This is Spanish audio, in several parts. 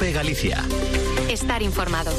de Galicia. Estar informado.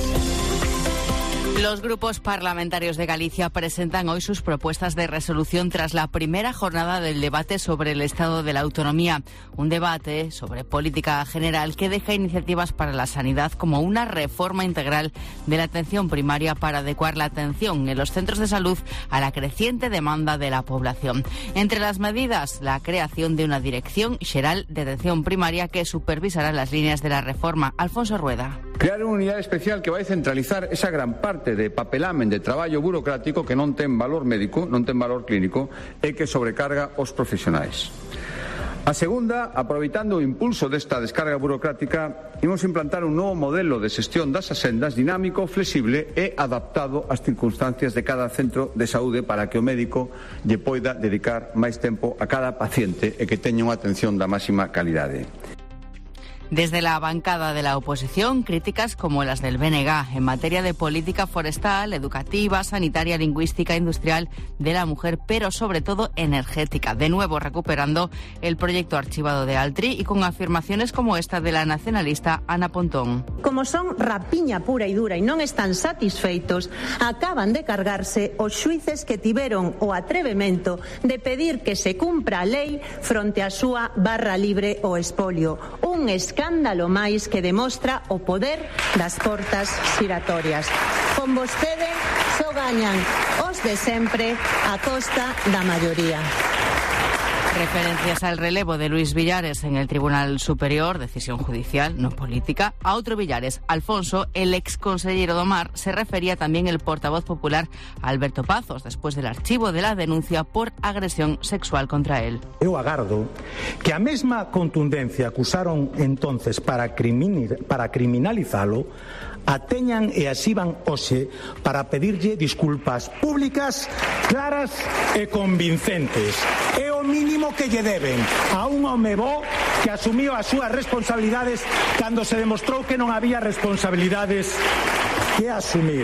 Los grupos parlamentarios de Galicia presentan hoy sus propuestas de resolución tras la primera jornada del debate sobre el estado de la autonomía. Un debate sobre política general que deja iniciativas para la sanidad como una reforma integral de la atención primaria para adecuar la atención en los centros de salud a la creciente demanda de la población. Entre las medidas, la creación de una Dirección Xeral de Atención Primaria que supervisará las líneas de la reforma. Alfonso Rueda. Crear unha unidade especial que vai centralizar esa gran parte de papelamen de traballo burocrático que non ten valor médico, non ten valor clínico e que sobrecarga os profesionais. A segunda, aproveitando o impulso desta descarga burocrática, imos implantar un novo modelo de xestión das asendas dinámico, flexible e adaptado ás circunstancias de cada centro de saúde para que o médico lle poida dedicar máis tempo a cada paciente e que teña unha atención da máxima calidade. Desde la bancada de la oposición, críticas como las del BNG en materia de política forestal, educativa, sanitaria, lingüística, industrial, de la mujer, pero sobre todo energética. De nuevo recuperando el proyecto archivado de Altri y con afirmaciones como esta de la nacionalista Ana Pontón. Como son rapiña pura e dura e non están satisfeitos, acaban de cargarse os xuíces que tiveron o atrevemento de pedir que se cumpra a lei fronte á súa barra libre o espolio. Un escándalo máis que demostra o poder das portas xiratorias. Con vostede só gañan os de sempre a costa da maioría. Referencias al relevo de Luis Villares en el Tribunal Superior, decisión judicial, no política. A otro Villares, Alfonso, el exconsellero do Mar, se refería también el portavoz popular Alberto Pazos, después del archivo de la denuncia por agresión sexual contra él. Eu agardo que a mesma contundencia que usaron entonces para criminalizalo, a teñan e asiban hoxe para pedirlle disculpas públicas, claras e convincentes. É o mínimo que lle deben a un home bo que asumiu as súas responsabilidades cando se demostrou que non había responsabilidades que asumir.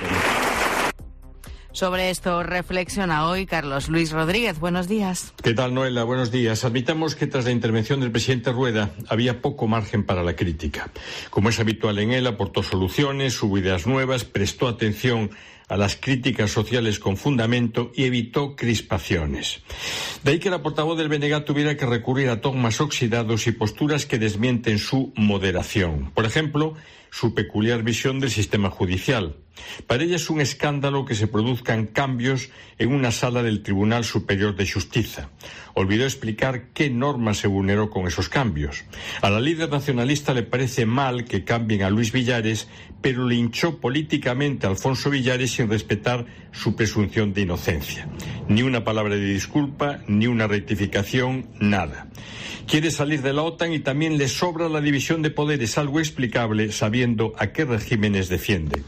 Sobre esto reflexiona hoy Carlos Luis Rodríguez. Buenos días. ¿Qué tal, Noela? Buenos días. Admitamos que tras la intervención del presidente Rueda había poco margen para la crítica. Como es habitual en él, aportó soluciones, hubo ideas nuevas, prestó atención a las críticas sociales con fundamento y evitó crispaciones. De ahí que la portavoz del BNG tuviera que recurrir a dogmas oxidados y posturas que desmienten su moderación. Por ejemplo, su peculiar visión del sistema judicial. Para ella es un escándalo que se produzcan cambios en una sala del Tribunal Superior de Xustiza. Olvidó explicar qué norma se vulneró con esos cambios. A la líder nacionalista le parece mal que cambien a Luis Villares, pero linchó políticamente a Alfonso Villares sin respetar su presunción de inocencia. Ni una palabra de disculpa, ni una rectificación, nada. Quiere salir de la OTAN y también le sobra la división de poderes, algo explicable sabiendo a qué regímenes defiende.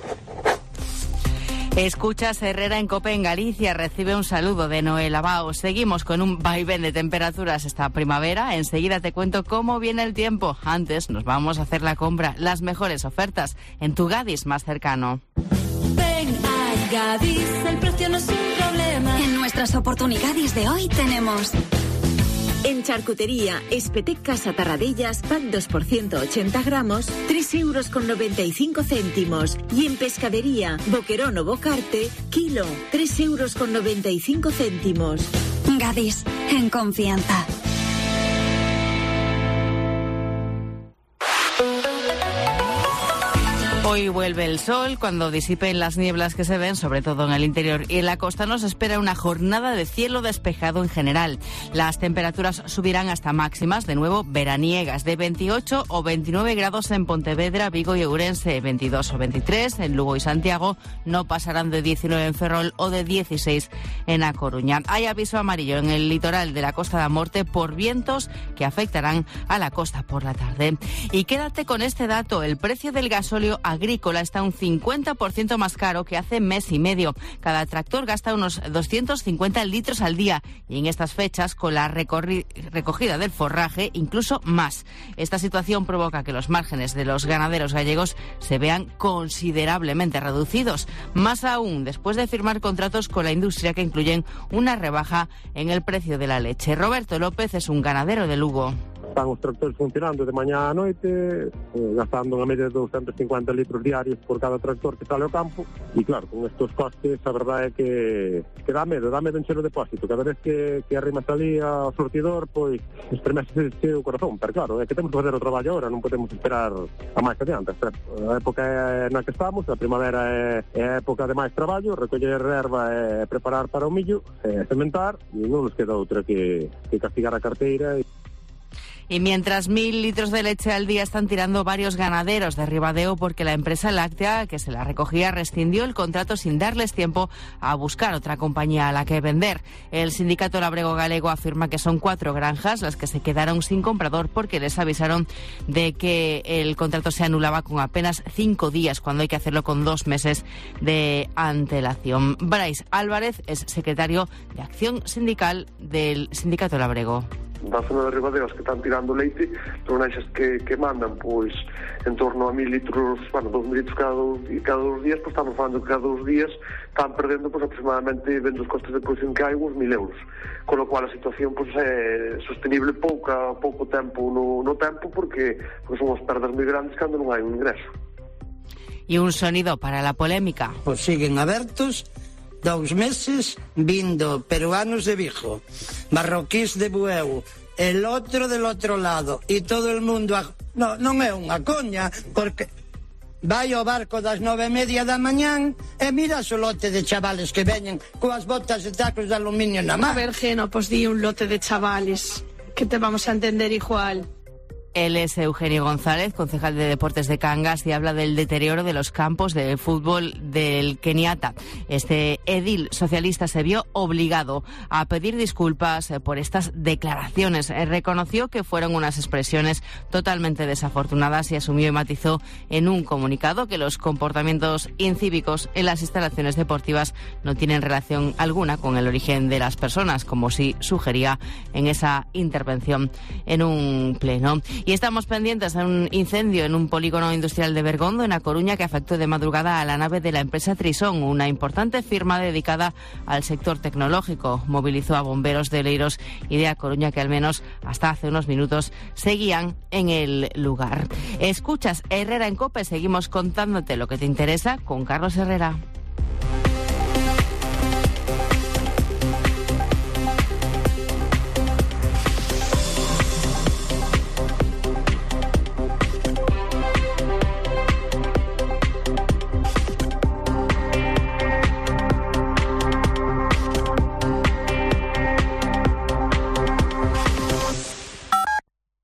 Escuchas Herrera en COPE en Galicia, recibe un saludo de Noela Bao. Seguimos con un vaivén de temperaturas esta primavera. Enseguida te cuento cómo viene el tiempo. Antes nos vamos a hacer la compra, las mejores ofertas en tu Gadis más cercano. Ven a Gadis, el precio no es un problema. En nuestras oportunidades de hoy tenemos... En charcutería, Espetec Casa Tarradellas, pack 2% 80 gramos, 3,95 €. Y en pescadería, Boquerón o Bocarte, kilo, 3,95 €. Gadis, en confianza. Hoy vuelve el sol, cuando disipen las nieblas que se ven, sobre todo en el interior y en la costa, nos espera una jornada de cielo despejado en general. Las temperaturas subirán hasta máximas, de nuevo, veraniegas, de 28 o 29 grados en Pontevedra, Vigo y Ourense, 22 o 23 en Lugo y Santiago, no pasarán de 19 en Ferrol o de 16 en A Coruña. Hay aviso amarillo en el litoral de la Costa da Morte por vientos que afectarán a la costa por la tarde. Y quédate con este dato, el precio del gasóleo agrícola está un 50% más caro que hace mes y medio. Cada tractor gasta unos 250 litros al día y en estas fechas, con la recogida del forraje, incluso más. Esta situación provoca que los márgenes de los ganaderos gallegos se vean considerablemente reducidos. Más aún, después de firmar contratos con la industria que incluyen una rebaja en el precio de la leche. Roberto López es un ganadero de Lugo. están os tractores funcionando de mañá a noite, gastando unha media de 250 litros diarios por cada tractor que sale ao campo, e claro, con estes costes a verdade é que dá medo encher o depósito. Cada vez que arrimas ali ao surtidor, pois estremece o corazón, pero claro, é que temos que fazer o traballo agora, non podemos esperar a máis adiante. A época na que estamos, a primavera é a época de máis traballo, recoller erva e preparar para o millo, sementar, e non nos queda outra que castigar a carteira. Y mientras 1.000 litros de leche al día están tirando varios ganaderos de Ribadeo porque la empresa láctea que se la recogía rescindió el contrato sin darles tiempo a buscar otra compañía a la que vender. El sindicato Labrego Galego afirma que son 4 granjas las que se quedaron sin comprador porque les avisaron de que el contrato se anulaba con apenas 5 días cuando hay que hacerlo con 2 meses de antelación. Brais Álvarez es secretario de Acción Sindical del sindicato Labrego. Da zona de Ribadeos que están tirando leite, son granxas que mandan pois en torno a 1.000 litros, 2.000 litros cada dos días, pois estamos falando que cada 2 días están perdendo pois aproximadamente, vendo os costes de produción que hai, uns 1.000 euros, con lo cual a situación pois é sostenible pouco tempo no tempo porque son as perdas moi grandes cando non hai un ingreso. Y un sonido para la polémica. Pois siguen abertos 2 meses vindo peruanos de Vigo, marroquíes de Bueu, el otro del otro lado, e todo el mundo non é unha coña, porque vai ao barco das 9:30 da mañán e mira o lote de chavales que veñen coas botas e tacos de aluminio na man. A ver, Geno, pues di un lote de chavales que te vamos a entender igual. Él es Eugenio González, concejal de Deportes de Cangas, y habla del deterioro de los campos de fútbol del Kenyatta. Este edil socialista se vio obligado a pedir disculpas por estas declaraciones. Reconoció que fueron unas expresiones totalmente desafortunadas y asumió y matizó en un comunicado que los comportamientos incívicos en las instalaciones deportivas no tienen relación alguna con el origen de las personas, como sí sugería en esa intervención en un pleno. Y estamos pendientes de un incendio en un polígono industrial de Bergondo, en A Coruña, que afectó de madrugada a la nave de la empresa Trisón, una importante firma dedicada al sector tecnológico. Movilizó a bomberos de Leiros y de A Coruña, que al menos hasta hace unos minutos seguían en el lugar. Escuchas Herrera en COPE, seguimos contándote lo que te interesa con Carlos Herrera.